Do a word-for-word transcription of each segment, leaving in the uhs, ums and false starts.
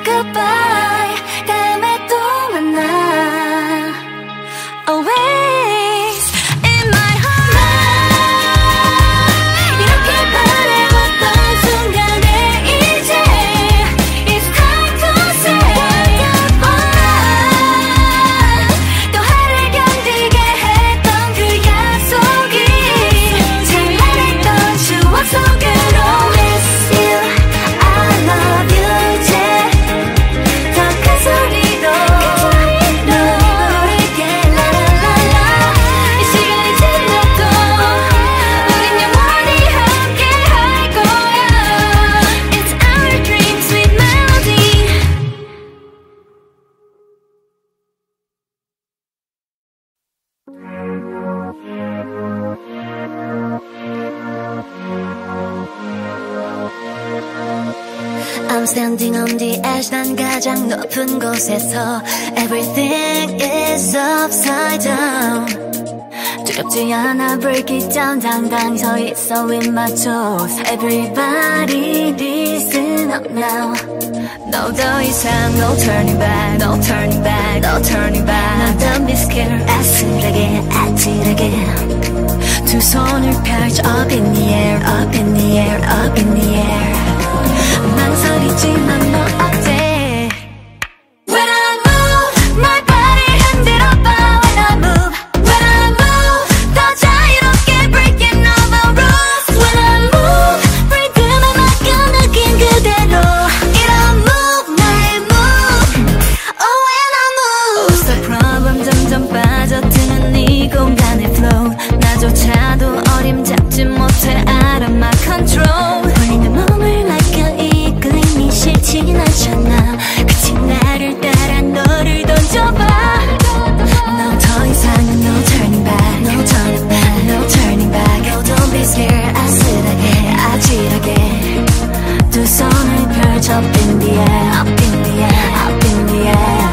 goodbye. 다음에 또 만나. Always in my heart. 이렇게 바래왔던 순간에 이제 It's time to say goodbye. 또 하루를 견디게 했던 그 약속이 찬란했던 추억 속으로 Miss you, I love you 이제 더 큰 소리로 부르게 라라라라. 이 시간이 지나도 우린 영원히 함께 할 거야. It's our dream, sweet melody. I'm standing on the edge. 난 가장 높은 곳에서 Everything is upside down. 두렵지 않아 break it down. 당당히 서 있어 with my toes. Everybody listen up now. No 더 이상 no turning back. No turning back. No turning back. 난 don't be scared. 애쓰게 아찔하게 두 손을 펼쳐 up in the air. Up in the air. Up in the air. 망설이지만 너 어때? When I move, my body 흔들어봐. When I move, when I move, 더 자유롭게 breaking all the rules. When I move, 리듬에 맡겨 느낀 그대로. 이런 move, 나의 move. Oh, when I move. What's the problem? 점점 빠져드는 이 공간의 flow. 나조차도 어림잡지 못해 out of my control. 홀리는 몸을 like a 싫진 않잖아. 그치 나를 따라 너를 던져봐. No 더 이상은 no turning back. No turning back. No turning back. Oh don't be scared. 아슬하게 아찔하게 두 손을 펼쳐 up in the air. Up in the air. Up in the air.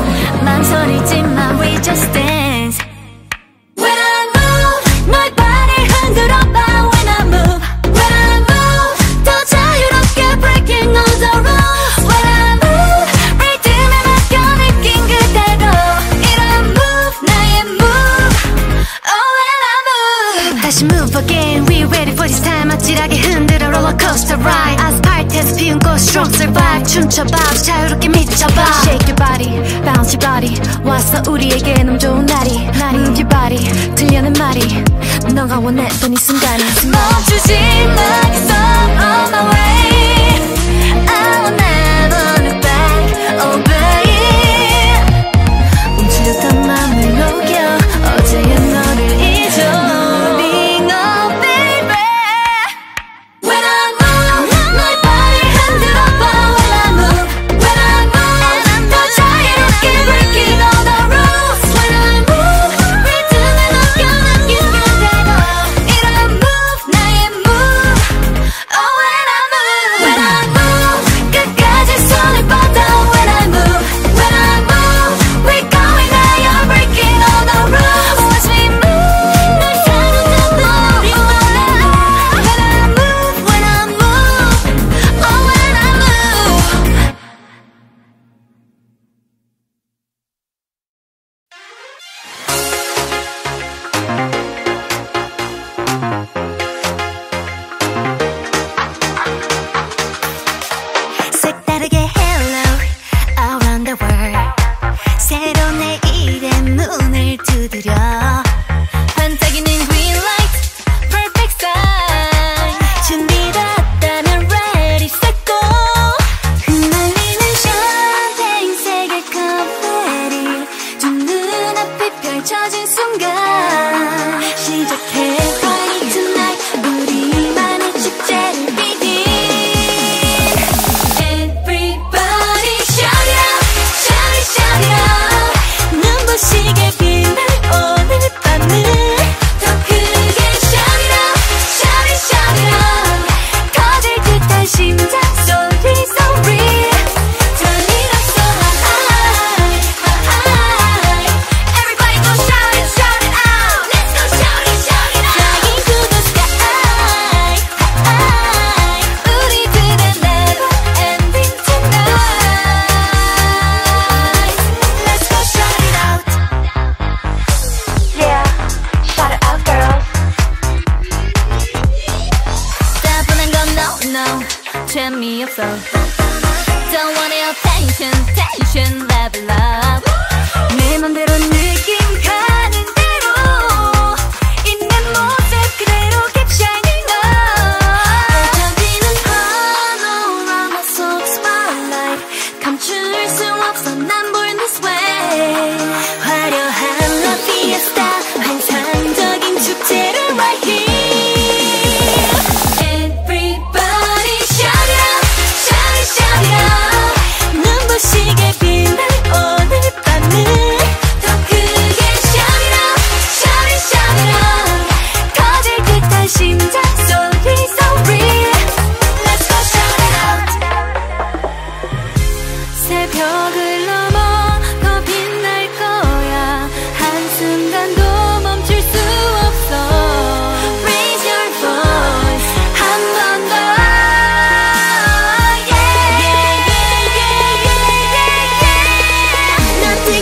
망설이지만 we just dance. When I move, 너의 발을 흔들어봐. When I move, when I move, 더 자유롭게 breaking all the rules. When I move, 리듬에 맡겨 느낀 그대로. 이런 move, 나의 move. Oh, when I move. 다시 move again. We ready for this time. 아찔하게 흔들어 roller coaster ride. 아스팔트에서 피운 꽃 strong survive. 춤춰봐 자유롭게 미쳐봐. Shake your body, bounce your body. 왔어 우리에게 너무 좋은 날이. Move your body, 들려는 말이. 너가 원했던 이 순간이 멈추지 말겠어. On my way, I will never look back. Oh babe, 움츠렸던 맘을 녹여 어제의 너를 잊어. Moving on baby. When I move, 너의 발을 흔들어봐. When I move, when I move, 더 자유롭게 breaking all the rules. When I move, 리듬에 맡겨 느낀 그대로. 이런 move, 나의 move.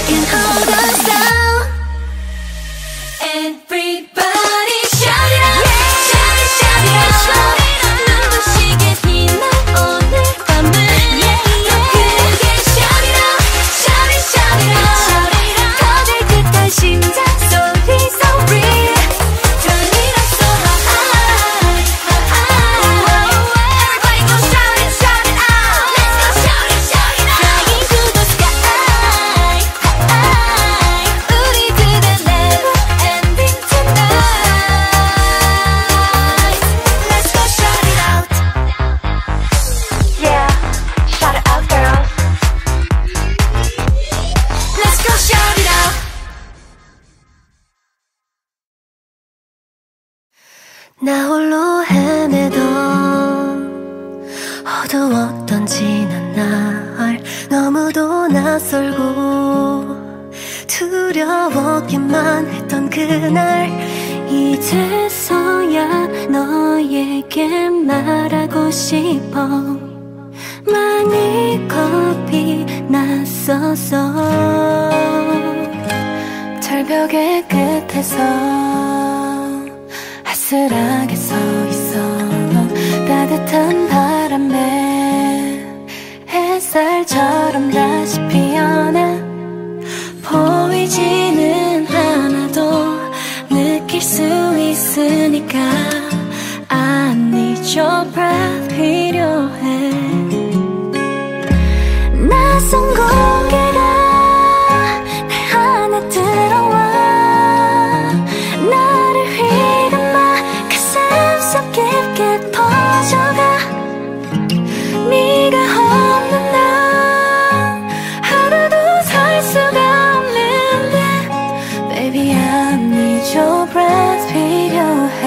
can hold us down. Everybody shout it out, shout it, shout it out. 눈부시게 빛날 오늘 밤을 더 크게 shout it out, shout it, shout it out. 터질 듯한 심장 소리 so real. Turn it up so high, everybody go shout it, shout it out. Let's go shout it, shout it out. Flying to the sky, 우리들의 never ending tonight. Let's go shout it out. Yeah, shout it out, girls. Let's go shout it out. 나 홀로 헤매던 어두웠던 지난 날 너무도 낯설고 두려웠기만 했던 그날 이제서야 너에게 말하고 싶어 많이 겁이 났었어 절벽의 끝에서 아슬하게 서 있어 따뜻한 바람에 햇살처럼 다시 피어나 보이지는 않아도 느낄 수 있으니까 I need your breath 필요해 낯선 공기가 내 안에 들어와 나를 휘감아 가슴 속 깊게 퍼져가 네가 없는 날 하루도 살 수가 없는데 Baby I need your breath 필요해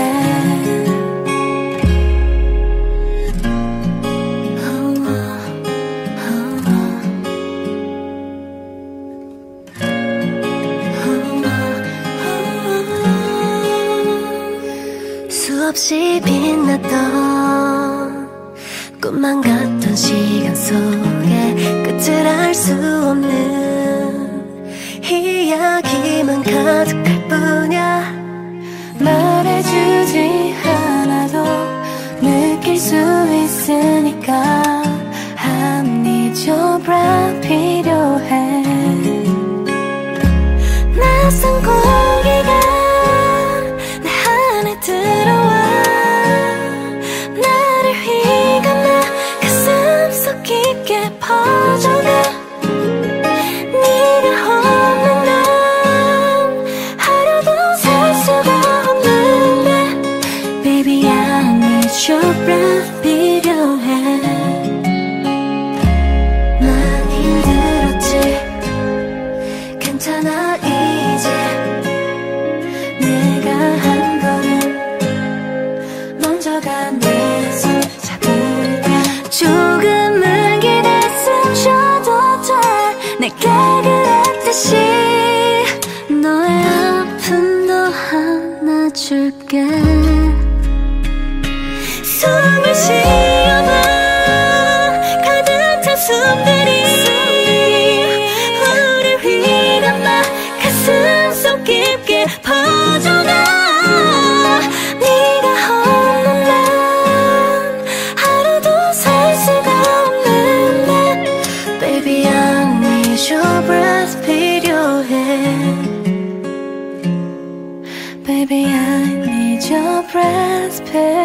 수없이 빛났던 꿈만 같던 시간 속에 끝을 알 수 없는 이야기만 가득할 뿐이야 말해주지 않아도 느낄 수 있으니까 I need your breath 필요해 낯선 공기가 내 안에 들어와 나를 휘감아 가슴 속 깊게 퍼져가 네가 없는 난 하루도 살 수가 없는데 Baby I need your breath 필요해 난 힘들었지 괜찮아 이제 내가 한 걸음 먼저 가 내 손 잡을게 조금은 기댔어줘도 돼 내게 그랬듯이 너의 아픔도 안아줄게 숨을 쉬어봐 가득 찬 숨들이 우릴 휘감아 가슴 속 깊게 퍼져가 네가 없는 난 하루도 살 수가 없는데 Baby I need your breath 필요해 Baby I need your breath 필요해